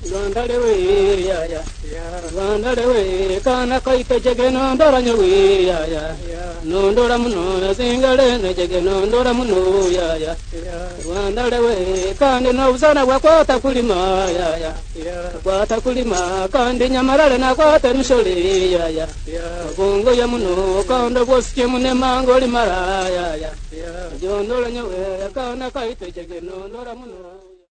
Rwandalewe ya ya Rwandalewe kana kaite jege nondora nyowe ya ya nondora muno zingale ne jege nondora muno ya ya Rwandalewe kandi no uzana bwakwata kulima ya ya kwata kulima kandi nyamarale na kwata mishole ya ya bongo ya muno kandi bosike mune mango limara ya ya jondora nyowe kana kaite jege nondora muno